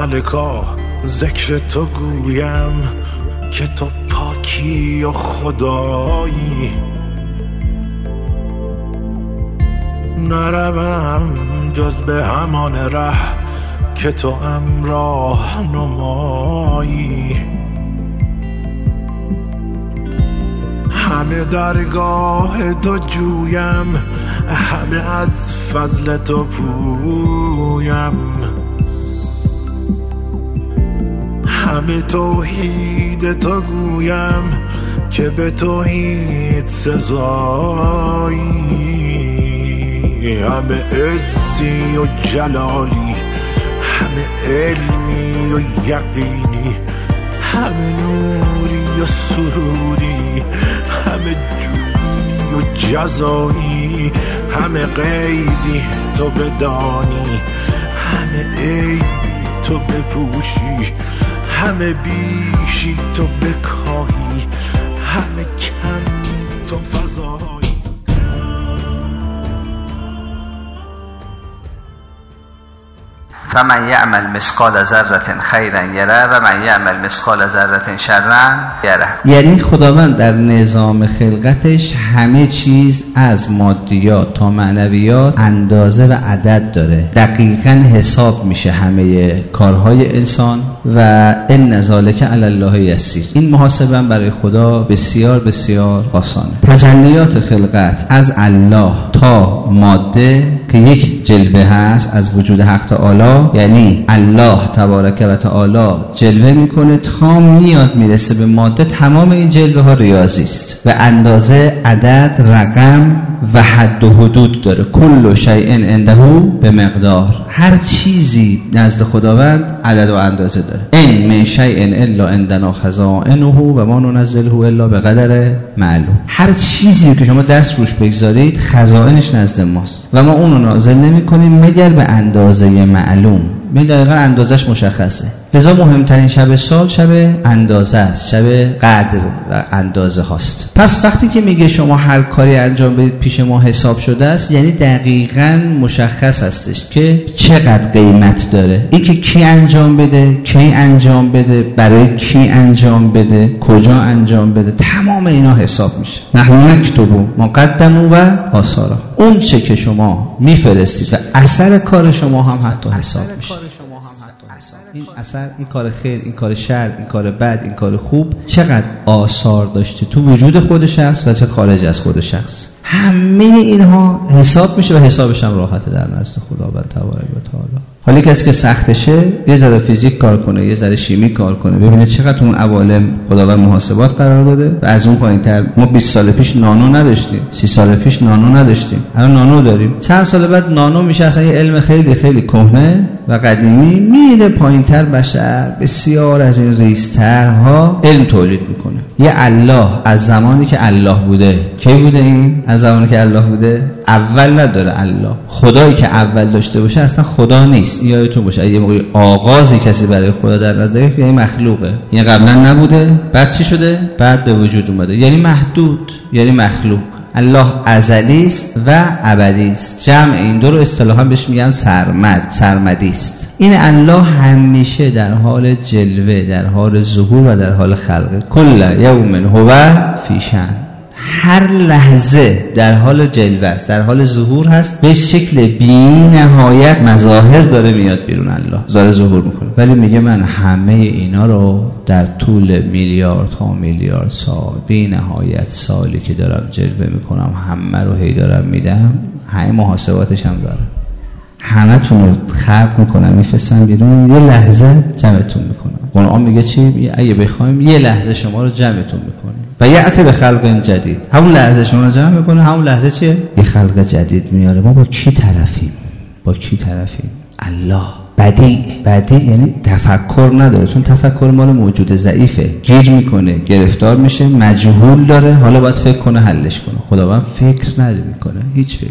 ملکا ذکر تو گویم که تو پاکی و خدایی. نروم جز به همان ره که تو راه نمایی. همه درگاه تو جویم، همه از فضل تو پویم. همه توحید تو گویم که به توحید سزایی. همه عزی و جلالی، همه علمی و یقینی، همه نوری و سروری، همه جودی و جزایی. همه غیبی تو بدانی، همه عیبی تو بپوشی، همه بیشی تو بکاهی، همه کمی تو فضایی. فمن یعمل مثقال ذره خیرا یره و من یعمل مثقال ذره شرا یره. یعنی خداوند در نظام خلقتش همه چیز از مادیات تا معنویات اندازه و عدد داره، دقیقاً حساب میشه همه کارهای انسان و ان ذلک علی الله یسیر. این محاسبه برای خدا بسیار بسیار آسانه. تجلیات خلقت از الله تا ماده که یک جلوه هست از وجود حق تعالی، یعنی الله تبارک و تعالی جلوه میکنه تا میاد میرسه به ماده. تمام این جلوه ها ریاضی است و اندازه، عدد، رقم و حد و حدود داره. کل شیء عنده به مقدار. هر چیزی نزد خداوند عدد و اندازه داره. ان من شیء الا عندنا خزائنه و ما ننزله الا بقدر معلوم. هر چیزی که شما دست روش بگذارید خزائنش نزد ماست و ما اون رو نازل نمی‌کنیم مگر به اندازه معلوم. به دقیقا اندازش مشخصه. لذا مهمترین شب سال شب اندازه است، شب قدر و اندازه هاست. پس وقتی که میگه شما هر کاری انجام بدید پیش ما حساب شده است، یعنی دقیقاً مشخص هستش که چقدر قیمت داره. این که کی انجام بده، کی انجام بده، برای کی انجام بده، کجا انجام بده، تمام اینا حساب میشه. نحن نکتب ما قدموا و آثارا. اون چه که شما میفرستید و اثر کار شما هم حتی حساب میشه. این اثر، این کار خیر، این کار شر، این کار بد، این کار خوب چقدر آثار داشته تو وجود خود شخص و چه خارج از خود شخص. همه اینها حساب میشه و حسابش هم راحته در نزد خداوند تبارک و تعالی. حالا کسی که سختشه یه ذره فیزیک کار کنه، یه ذره شیمی کار کنه، ببینه چقدر اون عوالم خداوند محاسبات قرار داده و از اون پایین‌تر. ما 20 سال پیش نانو نداشتیم، 30 سال پیش نانو نداشتیم، الان نانو داریم. چند سال بعد نانو میشه اصلا یه علم خیلی خیلی کهنه و قدیمی. میره پایین‌تر، بشر بسیار از این ریزترها علم تولید میکنه. یه الله از زمانی که الله بوده، کی بوده این؟ از زمانی که الله بوده. اول نداره الله. خدایی که اول داشته باشه اصلا خدا نیست. یادتون باشه یه موقع آغازی کسی برای خدا در نظر گرفت یعنی مخلوقه، یعنی قبلا نبوده بعد چی شده؟ بعد به وجود اومده، یعنی محدود، یعنی مخلوق. الله ازلی است و ابدی است. جمع این دو رو اصطلاحا بهش میگن سرمدی است. این الله همیشه در حال جلوه، در حال ظهور و در حال خلقه. کل یوم هو فی شأن. هر لحظه در حال جلوه است، در حال ظهور هست، به شکل بی نهایت مظاهر داره میاد بیرون. الله داره ظهور میکنه، ولی میگه من همه اینا رو در طول میلیاردها میلیارد سال، بی نهایت سالی که دارم جلوه میکنم، همه رو هی دارم میدم، همه محاسباتش هم دارم، همه تون رو خلق میکنم میفرستم بیرون، یه لحظه جمعتون میکنم. قرآن میگه چی؟ اگه بخوایم یه لحظه شما رو جمعتون میکنیم و یأتی به خلق جدید. همون لحظه شما رو جمع میکنه، همون لحظه چیه؟ یه خلق جدید میاره. ما با کی طرفیم؟ با کی طرفیم؟ الله. بدی یعنی تفکر نداره، چون تفکر مال موجود ضعیفه، گیر میکنه، گرفتار میشه، مجهول داره، حالا باید فکر کنه حلش کنه. خداوند فکر نمیکنه، هیچ فکر.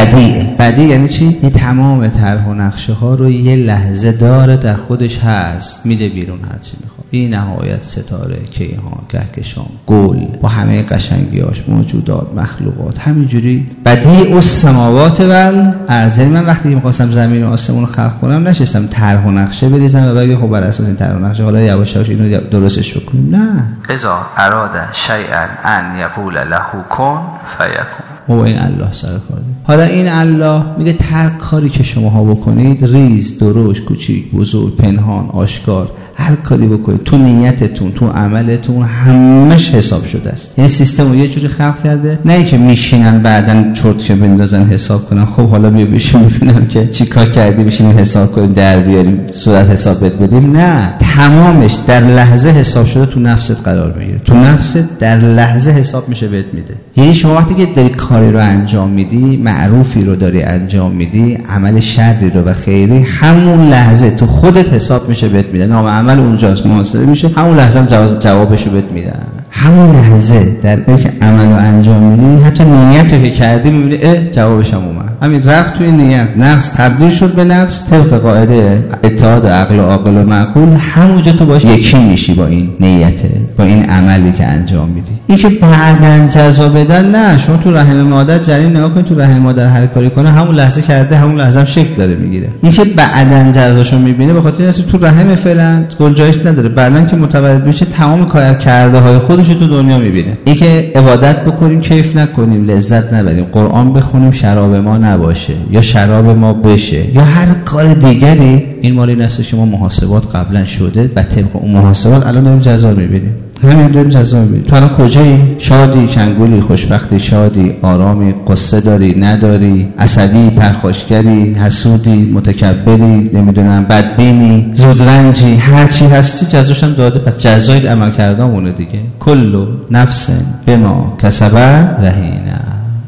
بدیع یعنی چی؟ این تمام طرح و نقشه ها رو یه لحظه داره، در خودش هست، میده بیرون هرچی میخواد. بی نهایت ستاره، کیهان، کهکشان، گل با همه قشنگیاش، موجودات، مخلوقات، همینجوری بدیع السماوات والارض. من وقتی میخواستم زمین و آسمون رو خلق کنم نشستم طرح و نقشه بریزم و بگم خب بر اساس این طرح و نقشه حالا یواش یواش اینو درستش بکنیم. نه، اذا اراد شیئا ان یقول له کن فیکون. او این الله سر کاره. حالا این الله میگه هر کاری که شماها بکنید، ریز، درشت، کوچیک، بزرگ، پنهان، آشکار، هر کاری بکنید تو نیتتون، تو عملتون، همش حساب شده است. یعنی سیستم رو یه جوری خلق کرده، نه اینکه میشینن بعدن چرت که بندازن حساب کنن خب حالا بیا بشین ببینم که چیکار کردی، بشینیم حساب کنیم در بیاریم صورت حساب بدیم. نه، تمامش در لحظه حساب شده تو نفست قرار میگیره. تو نفست در لحظه حساب میشه بهت میده. یعنی شما وقتی که داری کاری رو انجام میدی، معروفی رو داری انجام میدی، عمل شری رو و خیری، همون لحظه تو خودت حساب میشه بهت میده. نام عمل اونجاست، محاسبه میشه، همون لحظه هم جوابشو بهت میدن. همون لحظه در اینکه عمل رو انجام میدی، حتی نیت رو که کردی میبینی جوابش هم اومد. همین رفت توی نیت، نفس تبدیل شد به نفس. طبق قاعده اتحاد عقل و عاقل و معقول، همونجا تو باش یکی میشی با این نیته، با این عملی که انجام میدی. این که بعداً جزا بدن، نه، شما تو رحم مادر جنین نگاه کن، تو رحم مادر هر کاری کنه همون لحظه کرده، همون لحظه هم شکل داره میگیره. این که بعداً جزاشو میبینه به خاطر اینکه تو رحم فعلا گنجایش نداره، بعداً که متولد میشه تمام کار کرده های خودش رو تو دنیا میبینه. این که عبادت بکنیم کیف نکنیم، لذت نبریم، قرآن بخونیم شراب ما نباشه یا شراب ما بشه یا هر کار دیگری، این مالی نسل شما محاسبات قبلا شده و طبق اون محاسبات الان داریم جزا میبینیم. همین داریم جزا میبینیم. تو الان کجایی؟ شادی، چنگولی، خوشبختی، شادی، آرامی، قصه داری، نداری، عصبی، پرخاشگری، حسودی، متکبری، نمیدونم بدبینی، زودرنجی، هر چی هستی جزاش هم داده. پس جزای عمل کردامونه دیگه. کل نفس بما کسبت رهینه.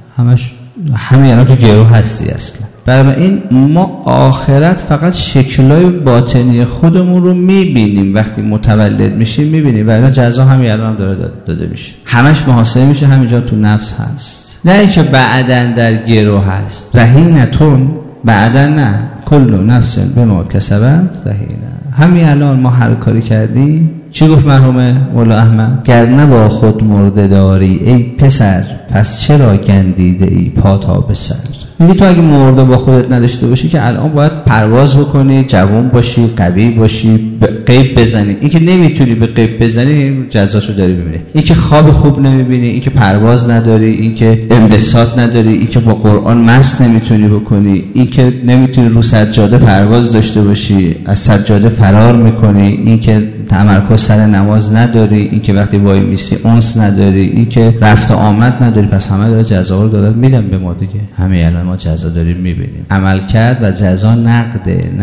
همین الان تو گرو هستی اصلا. برای این ما آخرت فقط شکلای باطنی خودمون رو میبینیم، وقتی متولد میشیم میبینیم، ولی جزا همین الان هم داره داده میشه، همش محاسبه میشه، همینجا تو نفس هست. نه اینکه بعدن در گرو هست. رهینتون بعدن، نه، کل نفس بما کسبت رهینه. همین الان ما هر کاری کردیم. چی گفت مرحوم مولا احمد؟ گر نه با خود مرده داری ای پسر، پس چرا گندیده ای پا تا به سر. میگه تو اگه مرده با خودت نداشته باشی که الان باید پرواز بکنی، جوان باشی، قوی باشی، غیب بزنی. این که نمیتونی به غیب بزنی جزاشو داری میبینی. این که خواب خوب نمیبینی، این که پرواز نداری، این که انبساط نداری، این که با قرآن مست نمیتونی بکنی، این که نمیتونی رو سجاده پرواز داشته باشی، از سجاده فرار میکنی، این که تمرکز سر نماز نداری، این که وقتی وای میسی انس نداری، این که رفت آمد نداری. پس همه داره جزا رو دادن میدن به ما دیگه. همه الان ما جزا داریم میبینیم. عمل کرد و جزا نقده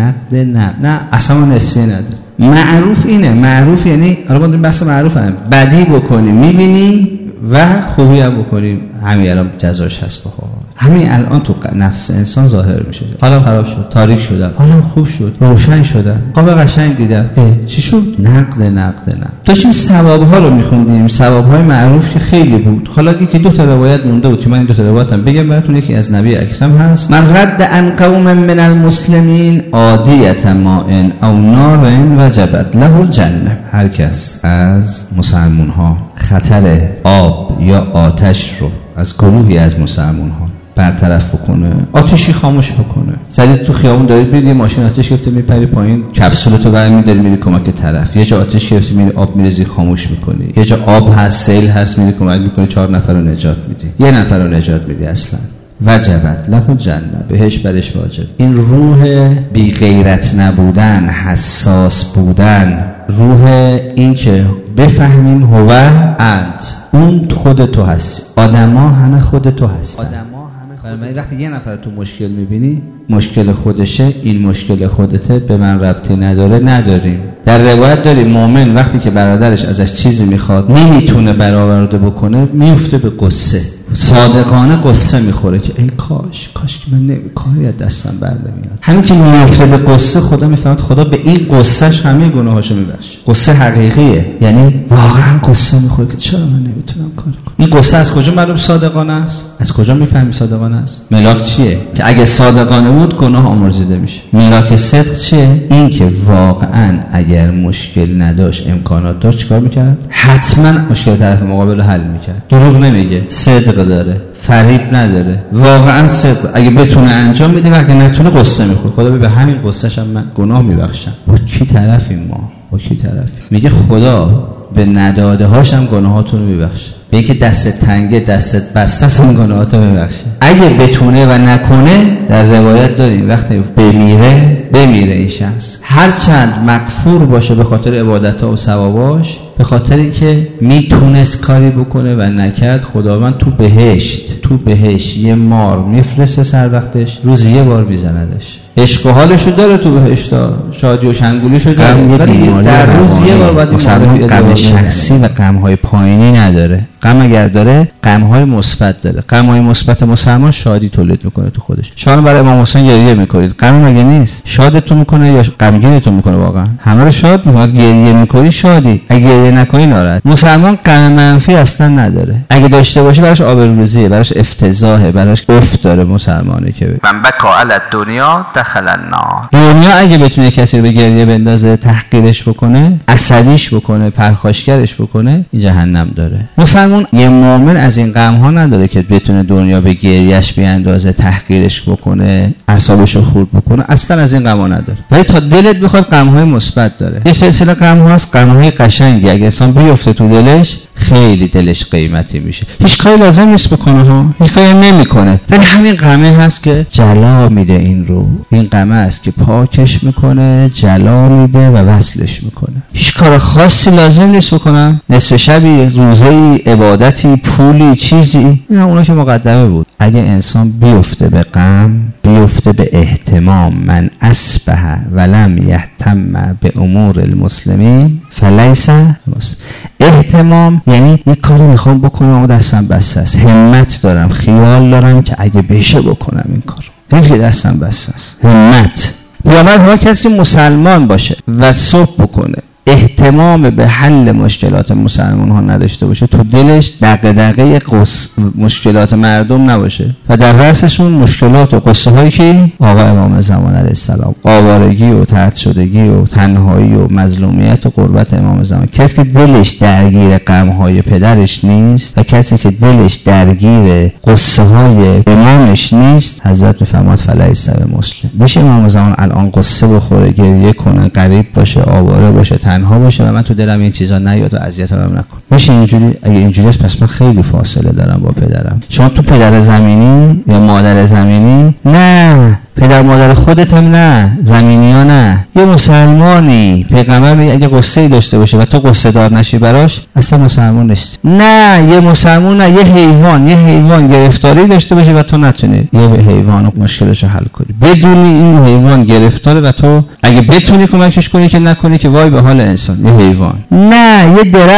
نه اصلا نسیه نداره. معروف اینه، معروف یعنی حالا ما داریم بحث معروف هم، بدی بکنیم میبینی و خوبی هم بکنیم همین الان جزاش هست. بخواه همین الان تو نفس انسان ظاهر میشه. حالا خراب شد، تاریک شدم، حالا خوب شد، روشن شدم، خواب قشنگ دیدم. چی شد؟ نقد. داشتیم ثوابها رو میخوندیم، ثوابهای معروف که خیلی بود. حالا که دو تا روایت مونده بود که من این دو تا روایتم بگم براتون. یکی از نبی اکرم هست: من رد عن قوم من المسلمین عادیة ماء او نار وجبت له الجنه. هر کس از مسلمان ها خطر آب یا آتش رو از گروهی از مسلمان ها برطرف بکنه، آتشی خاموش بکنه. زدید تو خیابون دارید میرید، ماشین آتش گرفته میپری پایین، کپسولتو برمی‌داری میری کمک طرف. یه جا آتش گرفته میری آب میریزی خاموش میکنی. یه جا آب هست، سیل هست، میری کمک میکنی، 4 نفر رو نجات میدی، 1 نفر رو نجات میدی. اصلا وجبت له الجنه، بهش برش واجب. این روح بی غیرت نبودن، حساس بودن، روح این که بفهمین هو انت، اون خود تو هستی. آدما همه خود تو هستن. برای وقتی یه نفر تو مشکل میبینی، مشکل خودشه، این مشکل خودته، به من ربطی نداریم. در روایت داریم مؤمن وقتی که برادرش ازش چیزی میخواد نمیتونه برآورده بکنه، میفته به قصه. صادقانه قصه میخوره که ای کاش که من کاری از دستم بر نمیاد. همین که میفته به قصه، خدا میفهمد خدا به این قصهش همه گناهاشو میبخشه. قصه حقیقیه، یعنی واقعا قصه میخوره که چرا من نمیتونم کار کنم. این قصه از کجا معلوم صادقانه است؟ از کجا میفهمی صادقانه است؟ ملاک چیه که اگه صادقانه بود گناه آمرزیده میشه؟ ملاک صدق چیه؟ این که واقعا اگر مشکل نداشت، امکانات داشت، چیکار میکرد؟ حتما مشکل طرف مقابل حل میکرد. دروغ نمیگه، صدق داره، فریب نداره، واقعا صدق. اگه بتونه انجام میده و اگه نتونه قصه میخوره. خدا به همین قصه‌ش هم من گناه میبخشم. با کی طرفیم ما؟ با کی طرفیم؟ میگه خدا به نداده هاشم گناهاتون رو میبخشه. به اینکه دستت تنگه، دستت بسته، هم گناهاتو میبخشه. اگه بتونه و نکنه، در روایت داریم وقتی بمیره این شخص، هر چند مغفور باشه به خاطر عبادت‌ها و ثواباش، به خاطر اینکه میتونست کاری بکنه و نکرد، خداوند تو بهشت یه مار میفرسته سر وقتش، روز یه بار میزندش. عشق و حالشو داره تو بهشت، شادی و شنگولیشو داره، ولی در روز یه بار باید این غم شخصی و غم‌های پایینی نداره. غم اگر داره، غم‌های مثبت داره. غم‌های مثبت مسلمان شادی تولید میکنه تو خودش. شما برای امام حسین گریه میکنید، غم مگه نیست؟ شادتون میکنه یا غمگینتون میکنه؟ واقعا همه رو شاد میکنه. گریه میکنی شادی، اگه گریه نکنی ناراحت. مسلمان غم منفی اصلا نداره. اگه داشته باشه براش آبروریزیه، براش افتضاحه، براش افت داره. مسلمانی که من بکا علی الدنیا دخل النار. دنیا اگه بتونه کسی رو به گریه بندازه، تحقیرش بکنه، عصبیش بکنه، پرخاشگرش بکنه، این جهنم داره. مسلمان یه مؤمن از این غم ها نداره که بتونه دنیا به گریهش بیاندازه، تحقیرش بکنه، اعصابش رو خورد بکنه. اصلا از این غم ها نداره. ولی تا دلت بخواد غم های مثبت داره. یه سلسله غم هاست، غم های قشنگی. اگه انسان بیفته تو دلش، خیلی دلش قیمتی میشه. هیچ کاری لازم نیست بکنه ها، هیچ کاری نمیکنه، ولی همین غمه هست که جلا میده این رو. این غمه است که پاکش میکنه، جلا میده و وصلش میکنه. هیچ کار خاصی لازم نیست بکنم، نصف شبی، روزه‌ای، عبادتی، پولی، چیزی. این اونا که مقدمه بود. اگه انسان بیفته به غم، بیفته به اهتمام، من اصبح ولم یهتم به امور المسلمین فلیس مسلم. اهتمام یعنی یک کاری میخوام بکنم اما دستم بسته است، همت دارم، خیال دارم که اگه بشه بکنم این کارو، دیگه دستم بسته است، همت. بیامد هر کسی که مسلمان باشه و صبح بکنه، اهتمام به حل مشکلات مسلمان ها نداشته باشه، تو دلش دغدغه مشکلات مردم نباشه و در رأسشون مشکلات و قصه هایی که آقا امام زمان علیه السلام، آوارگی و طرد شدگی و تنهایی و مظلومیت و غربت امام زمان. کسی که دلش درگیر غم های پدرش نیست و کسی که دلش درگیر قصه های امامش نیست، حضرت میفرماد فلیس مسلم. میشه امام زمان الان قصه بخوره، گریه کنه، غریب باشه، آواره باشه، تنها باشه و من تو دلم این چیزا نیاد و اذیتم نکن؟ میشه اینجوری؟ اگه اینجوری است پس من خیلی فاصله دارم با پدرم. شما تو پدر زمینی یا مادر زمینی؟ نه، پدر مادر خودت هم نه، زمینی ها نه. یه مسلمانی پیغمبر میگه اگه قصه‌ای داشته باشه و تو قصه دار نشی براش، اصلا مسلمان نیست. نه، یه مسلمان نه، یه حیوان گرفتاری داشته باشه و تو نتونی یه حیوان مشکلش رو حل کنی، بدونی این حیوان گرفتاره و تو اگه بتونی کمکش کنی که نکنی که وای به حال انسان. یه حیوان نه،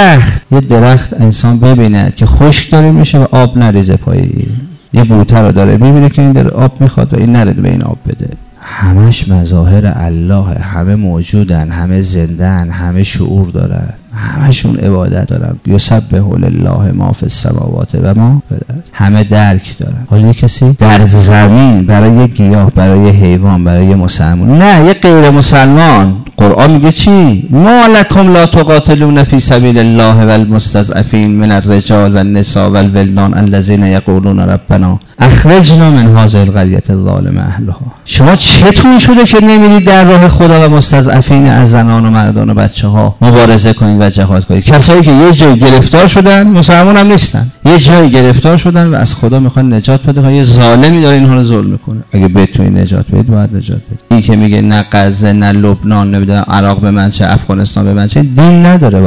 یه درخت انسان ببینه که خشک داره میشه و آب نریزه پایی، یه بوته رو داره میبینه که این داره آب میخواد و این نرده به این آب بده. همش مظاهر الله، همه موجودن، همه زندن، همه شعور دارن، همشون عبادت دارن. یسبح لله ما فی السماوات و ما فی الارض. همه درک دارن. حالا یه کسی در زمین برای یه گیاه، برای یه حیوان، برای یه مسلمان، نه، یه غیر مسلمان، قرآن میگه چی؟ ما لکم لا تقاتلون فی سبیل الله والمستضعفین من الرجال والنساء والولدان الذین یقولون ربنا اخرجنا من هذه القرية الظالم اهلها. شما چطور شده که نمیرید در راه خدا و مستضعفین از زنان و مردان و بچه‌ها مبارزه کنید و جهاد کنید؟ کسایی که یه جای گرفتار شدن، مسلمان هم نیستن، یه جای گرفتار شدن و از خدا میخوان نجات بده، یه ظالمی داره اینها رو ظلم میکنه. اگه بتونی نجات بدید باید نجات بدید. این که میگه نه غزه، نه لبنان، نمیدونم عراق به من چه، افغانستان به من چه، دین نداره،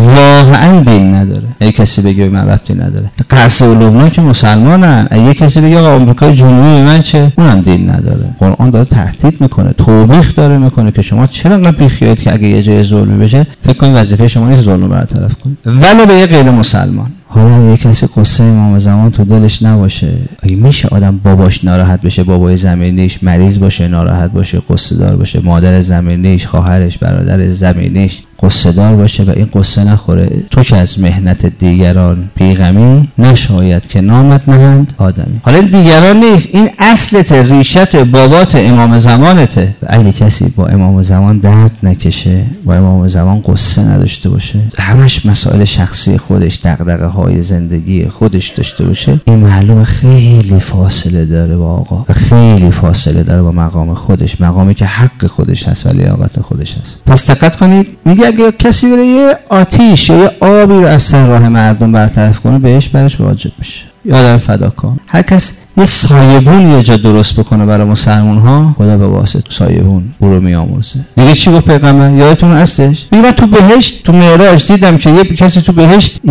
واقعا دین نداره. اگه کسی بگه به من ربطی نداره، غزه و لبنان که مسلمانن، اگه کسی بگه آقا آمریکای جنوبی به من چه، اونم دین نداره. قرآن داره تهدید میکنه، توبیخ داره میکنه که شما چرا انقدر بیخیالید که اگه یه جای ظلمی بشه فکر کنید وظیفه شما نیست ظلم رو برطرف کنید، ولو به یه غیر مسلمان. حالا یک کسی قصه امام زمان تو دلش نباشه، اگه میشه آدم باباش ناراحت بشه، بابای زمینیش مریض باشه ناراحت باشه، قصه دار باشه، مادر زمینیش، خواهرش، برادر زمینیش قصه دار باشه و این قصه نخوره؟ تو که از مهنت دیگران بیغمی، نشاید که نامت نهند آدمی. حالا دیگران نیست، این اصلت، ریشت، بابات، امام زمانته. اگه کسی با امام زمان درد نکشه، با امام زمان قصه نداشته باشه، همش مسائل شخصی خودش، دغدغه‌های زندگی خودش داشته باشه، این معلومه خیلی فاصله داره با آقا و خیلی فاصله داره با مقام خودش، مقامی که حق خودش هست و لیاقت خودش هست. پس دقت کنید، میگه اگه کسی بره یه آتیش یا یه آبی رو از سر راه مردم برطرف کنه، بهش برش واجب میشه. یادم فداکار، هر کس یه سایبون یه جا درست بکنه برای مسلمان ها، خدا به واسطه سایبون او رو میامرزه. دیگه چی گفت پیغمبر؟ یادتون هستش؟ میگه من تو بهشت، تو معراج دیدم که یه کسی تو بهشت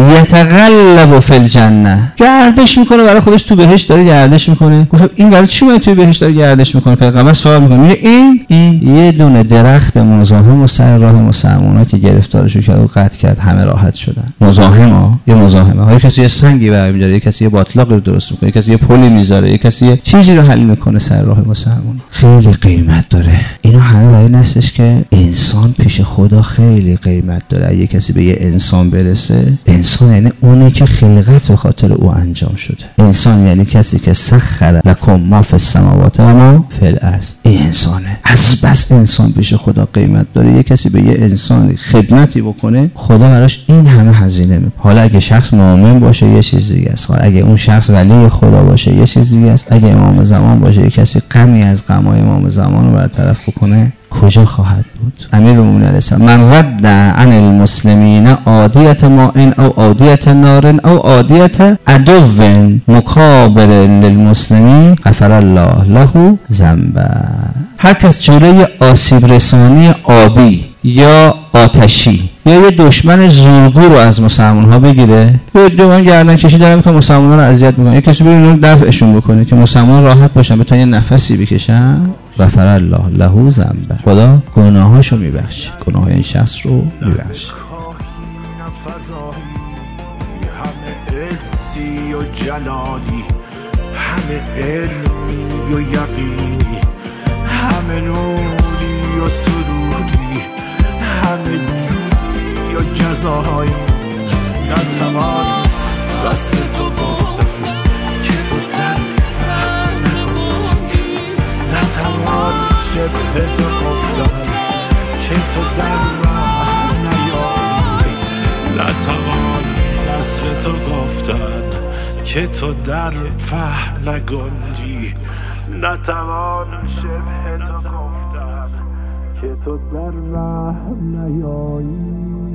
یتقلب فی الجنه، گردش میکنه برای خودش تو بهشت، داره گردش میکنه. گفت این برای چی من توی بهشت داره گردش میکنه؟ پیغمبر سوال میکنه، میگه این یه دونه درخت مزاحم سر راه مسلمان‌ها که گرفتارشو کرد و قطع کرد، همه راحت شدن. مزاحمه، یه مزاحمه. های کسی یه سنگی برمی‌داره، یه کسی یه باطلاقی رو درست میکنه، یه کسی یه پلی میذاره، یه کسی یه چیزی رو حل میکنه سر راه مسلمان. خیلی قیمت داره. اینا همه برای این هستش که انسان پیش خدا خیلی قیمت داره. اگه کسی به یه انسان برسه، انسان یعنی اونی که خلقت به خاطر او انجام شده. انسان یعنی کسی که سخر لکم ما فی السماوات و ما فی الارض. این انسانه. از بس انسان پیش خدا قیمت داره. یه کسی به یه انسانی خدمتی بکنه، خدا براش این همه هزینه میکنه. حالا اگه شخص مؤمن باشه یه چیز دیگه است. حالا اگه اون شخص ولی خدا باشه یه چیز دیگه است. اگه امام زمان باشه، یه کسی غمی از غمای امام زمان رو برطرف بکنه، کجا خواهد بود؟ امیرالمومنین علیه السلام، من رد عن المسلمین عادیت ماء او عادیت نار او عادیت عدو مقابل للمسلمین غفر الله له ذنبه. هر کس جلوی آسیب رسانی آبی یا آتشی یا یه دشمن زورگو رو از مسلمان ها بگیره، یه دوان گردن کشی دارم که مسلمان ها رو اذیت میکنه، یه کسی بگیره اون دفعشون بکنه که مسلمان راحت باشن، بتونن یه نفسی بکشن، غفر الله له ذنبه، خدا گناهاشو میبخشه، گناه این شخص رو میبخشه. همه عزی و جلالی، همه علمی و یقینی، همه نوری و سروری، همه جودی و جزایی، نتوان وصف تو گفتن که تو در فهم نگویی، نتوان شبه تو گفتن که تو در راه نیایی، نتوان وصف تو گفتن که تو در فهم نگنجی، نتوان شبه تو گفتن که تو در راه نیایی.